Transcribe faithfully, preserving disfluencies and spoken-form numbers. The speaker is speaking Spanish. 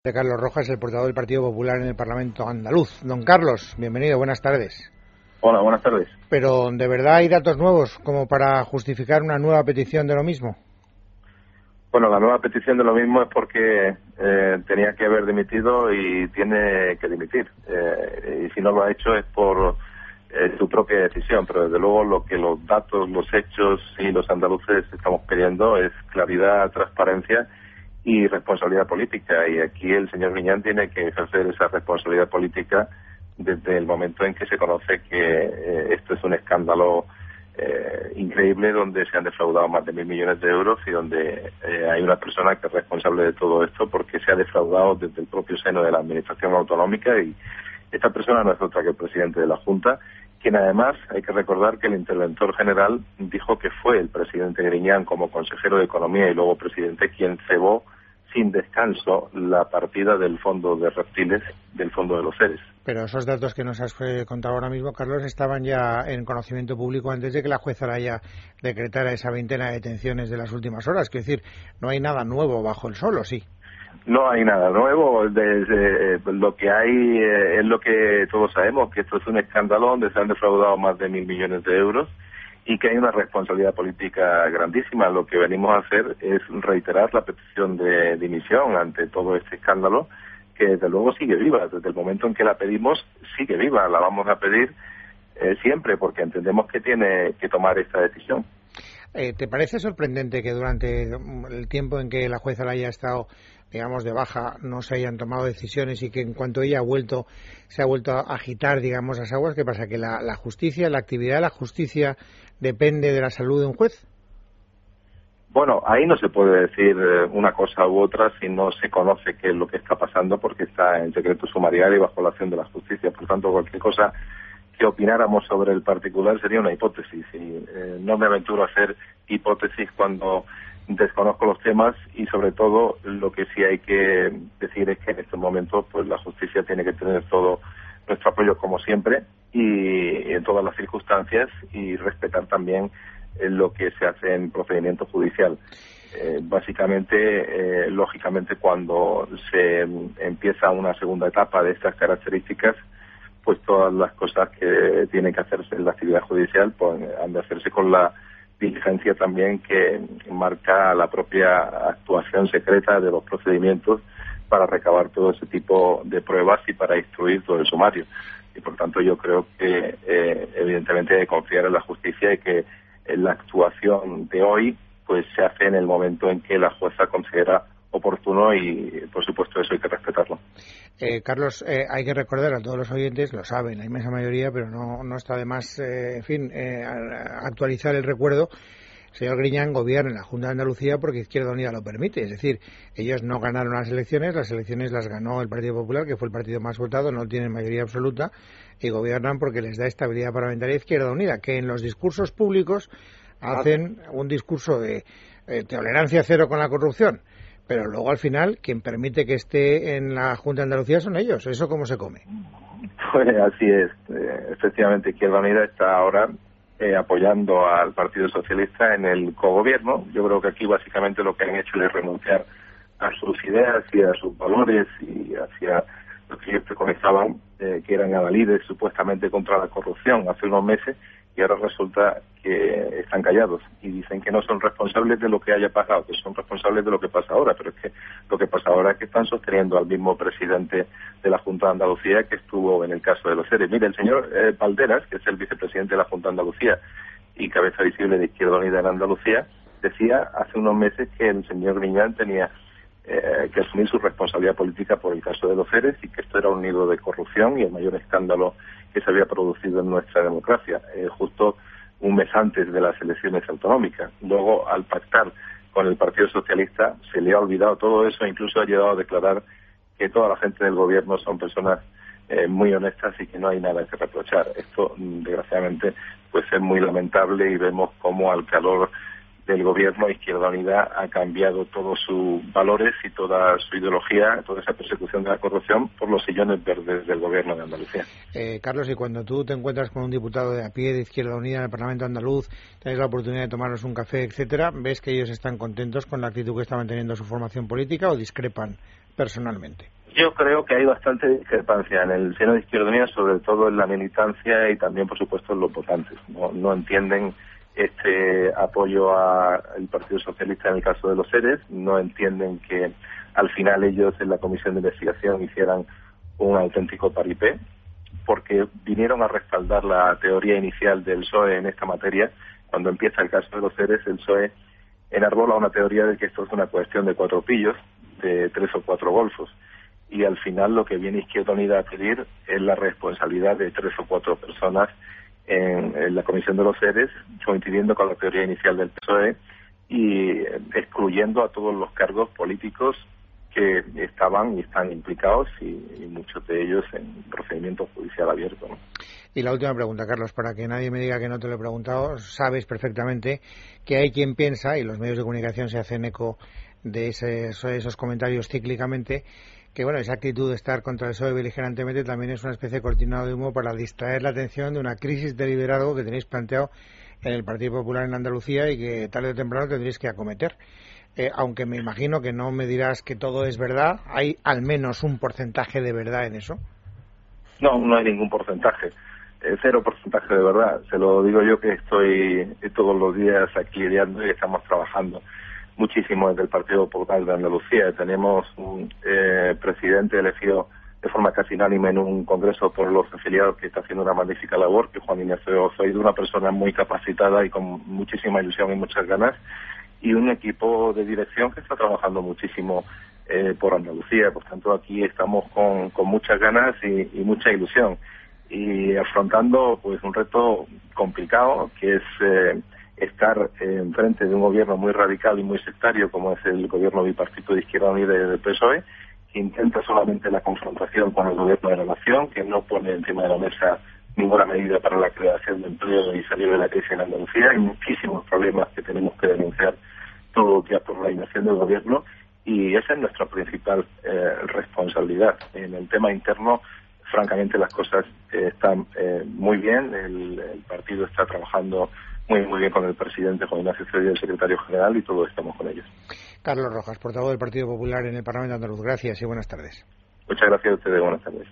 De Carlos Rojas, el portavoz del Partido Popular en el Parlamento andaluz. Don Carlos, bienvenido, buenas tardes. Hola, buenas tardes. Pero, ¿de verdad hay datos nuevos como para justificar una nueva petición de lo mismo? Bueno, la nueva petición de lo mismo es porque eh, tenía que haber dimitido y tiene que dimitir. Eh, y si no lo ha hecho es por eh, su propia decisión, pero desde luego lo que los datos, los hechos y los andaluces estamos pidiendo es claridad, transparencia y responsabilidad política, y aquí el señor Griñán tiene que ejercer esa responsabilidad política desde el momento en que se conoce que eh, esto es un escándalo eh, increíble, donde se han defraudado más de mil millones de euros y donde eh, hay una persona que es responsable de todo esto porque se ha defraudado desde el propio seno de la administración autonómica, y esta persona no es otra que el presidente de la Junta, quien además hay que recordar que el interventor general dijo que fue el presidente Griñán como consejero de Economía y luego presidente quien cebó sin descanso la partida del fondo de reptiles del fondo de los seres. Pero esos datos que nos has contado ahora mismo, Carlos, estaban ya en conocimiento público antes de que la jueza Araya decretara esa veintena de detenciones de las últimas horas. Quiero decir, no hay nada nuevo bajo el sol, ¿o sí? No hay nada nuevo. Desde, eh, lo que hay eh, es lo que todos sabemos, que esto es un escándalo donde se han defraudado más de mil millones de euros y que hay una responsabilidad política grandísima. Lo que venimos a hacer es reiterar la petición de dimisión ante todo este escándalo, que desde luego sigue viva. Desde el momento en que la pedimos, sigue viva. La vamos a pedir eh, siempre, porque entendemos que tiene que tomar esta decisión. Eh, ¿Te parece sorprendente que durante el tiempo en que la jueza la haya estado, digamos, de baja, no se hayan tomado decisiones, y que en cuanto ella ha vuelto, se ha vuelto a agitar, digamos, las aguas? ¿Qué pasa? ¿Que la, la justicia, la actividad de la justicia depende de la salud de un juez? Bueno, ahí no se puede decir una cosa u otra si no se conoce qué es lo que está pasando, porque está en secreto sumarial y bajo la acción de la justicia. Por tanto, cualquier cosa que opináramos sobre el particular sería una hipótesis, y eh, no me aventuro a hacer hipótesis cuando desconozco los temas, y sobre todo lo que sí hay que decir es que en estos momentos pues la justicia tiene que tener todo nuestro apoyo como siempre y en todas las circunstancias, y respetar también eh, lo que se hace en procedimiento judicial. Eh, básicamente, eh, lógicamente, cuando se empieza una segunda etapa de estas características, pues todas las cosas que tienen que hacerse en la actividad judicial pues han de hacerse con la diligencia también que marca la propia actuación secreta de los procedimientos para recabar todo ese tipo de pruebas y para instruir todo el sumario. Y por tanto yo creo que eh, evidentemente hay que confiar en la justicia, y que en la actuación de hoy pues se hace en el momento en que la jueza considera oportuno, y por supuesto eso hay que respetarlo. Eh, Carlos, eh, hay que recordar a todos los oyentes, lo saben la inmensa mayoría, pero no, no está de más, eh, en fin, eh, actualizar el recuerdo. El señor Griñán gobierna en la Junta de Andalucía porque Izquierda Unida lo permite, es decir, ellos no ganaron las elecciones, las elecciones las ganó el Partido Popular, que fue el partido más votado, no tienen mayoría absoluta, y gobiernan porque les da estabilidad parlamentaria Izquierda Unida, que en los discursos públicos hacen un discurso de eh, tolerancia cero con la corrupción, pero luego al final quien permite que esté en la Junta de Andalucía son ellos. ¿Eso cómo se come? Pues así es. Eh, efectivamente, Izquierda Unida está ahora eh, apoyando al Partido Socialista en el cogobierno. Yo creo que aquí básicamente lo que han hecho es renunciar a sus ideas y a sus valores y hacia lo que ellos preconizaban, eh, que eran adalides supuestamente contra la corrupción hace unos meses, y ahora resulta que están callados y dicen que no son responsables de lo que haya pasado, que son responsables de lo que pasa ahora. Pero es que lo que pasa ahora es que están sosteniendo al mismo presidente de la Junta de Andalucía que estuvo en el caso de los seres. Mire, el señor eh, Valderas, que es el vicepresidente de la Junta de Andalucía y cabeza visible de Izquierda Unida en Andalucía, decía hace unos meses que el señor Griñán tenía eh, que asumir su responsabilidad política por el caso de los seres, y que esto era un nido de corrupción y el mayor escándalo que se había producido en nuestra democracia, eh, justo un mes antes de las elecciones autonómicas. Luego, al pactar con el Partido Socialista, se le ha olvidado todo eso, e incluso ha llegado a declarar que toda la gente del gobierno son personas eh, muy honestas y que no hay nada que reprochar. Esto, desgraciadamente, pues es muy lamentable, y vemos cómo al calor del gobierno Izquierda Unida ha cambiado todos sus valores y toda su ideología, toda esa persecución de la corrupción, por los sillones verdes del gobierno de Andalucía. Eh, Carlos, y cuando tú te encuentras con un diputado de a pie de Izquierda Unida en el Parlamento andaluz, tienes la oportunidad de tomarnos un café, etcétera, ¿ves que ellos están contentos con la actitud que está manteniendo su formación política o discrepan personalmente? Yo creo que hay bastante discrepancia en el seno de Izquierda Unida, sobre todo en la militancia y también, por supuesto, en los votantes. No, no entienden este apoyo al Partido Socialista en el caso de los ERES, no entienden que al final ellos en la comisión de investigación hicieran un auténtico paripé, porque vinieron a respaldar la teoría inicial del P S O E en esta materia. Cuando empieza el caso de los ERES, el P S O E enarbola una teoría de que esto es una cuestión de cuatro pillos, de tres o cuatro golfos. Y al final lo que viene Izquierda Unida a pedir es la responsabilidad de tres o cuatro personas en, en la comisión de los ERES, coincidiendo con la teoría inicial del P S O E y excluyendo a todos los cargos políticos que estaban y están implicados y, y muchos de ellos en procedimiento judicial abierto, ¿no? Y la última pregunta, Carlos, para que nadie me diga que no te lo he preguntado, sabes perfectamente que hay quien piensa, y los medios de comunicación se hacen eco de ese, esos comentarios cíclicamente, que bueno, esa actitud de estar contra el P S O E beligerantemente también es una especie de cortina de humo para distraer la atención de una crisis de liderazgo que tenéis planteado en el Partido Popular en Andalucía y que tarde o temprano tendréis que acometer. Eh, aunque me imagino que no me dirás que todo es verdad, ¿hay al menos un porcentaje de verdad en eso? No, no hay ningún porcentaje. Eh, cero porcentaje de verdad. Se lo digo yo que estoy todos los días aquí lidiando y estamos trabajando muchísimo desde el Partido Popular de Andalucía. Tenemos un eh, presidente elegido de forma casi unánime en un congreso por los afiliados que está haciendo una magnífica labor, que Juan Ignacio Zoido, una persona muy capacitada y con muchísima ilusión y muchas ganas, y un equipo de dirección que está trabajando muchísimo eh, por Andalucía. Por tanto, aquí estamos con, con muchas ganas y, y mucha ilusión y afrontando pues un reto complicado, que es eh, estar en frente de un gobierno muy radical y muy sectario como es el gobierno bipartito de Izquierda Unida y del P S O E, que intenta solamente la confrontación con el gobierno de la nación, que no pone encima de la mesa ninguna medida para la creación de empleo y salir de la crisis en Andalucía. Hay muchísimos problemas que tenemos que denunciar todos los días por la inacción del gobierno y esa es nuestra principal eh, responsabilidad. En el tema interno, francamente, las cosas eh, están eh, muy bien. El, el partido está trabajando muy muy bien con el presidente Juan Ignacio Zoido, el secretario general, y todos estamos con ellos. Carlos Rojas, portavoz del Partido Popular en el Parlamento andaluz. Gracias y buenas tardes. Muchas gracias a ustedes. Buenas tardes.